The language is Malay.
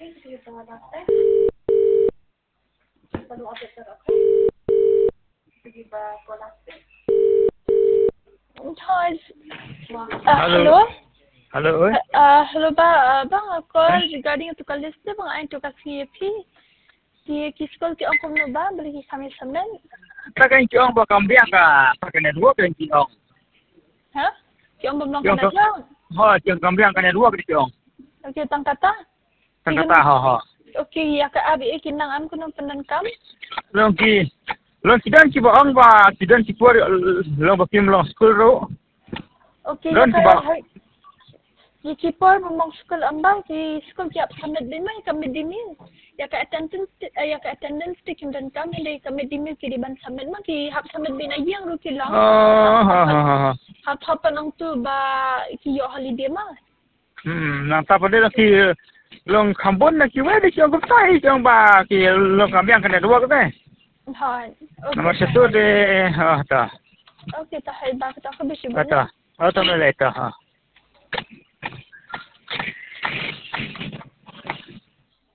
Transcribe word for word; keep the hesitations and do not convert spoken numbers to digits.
Hi. Uh, Hello. hello. Hello. Uh, hello ba, uh, bang uh, call Eh? regarding tu kal list bang ay tu kasi pi. Ki kiskol ki angkom no ba beli kami samdan. Pakai ciong bawa kambiang ka pakai network kan ciong. Ha? Ki angkom nong Ciong kana tu. lang. Ha ciong kambiang kan network di ciong. Okay, tang kata. Tang kata ha ha. Okay, ya ka abi ikinang am kuno penan kam. Long ki long kidan ki ba ang ba kidan ki por long ba kim long school ro. Okay, ya Long ka ki ba Di kipor memang school ambang di school tiap sambil lima kami dimin. Ya ka attendance ya ka attendance di kim dan kami di kami dimin ki di ban sambil mah ki hap sambil bin aja yang ruki lang. ha ha ha ha. Hap hap panang tu ba ki yo holiday mah. Hmm, nang ta pada ki long kambon na ki wa di ciong ba tai ciong ba ki long kambiang kan network te. Ha. Nama satu de ha ta. Okay, tak hai ba kita ke bisi Ta. Ha ta le ta ha.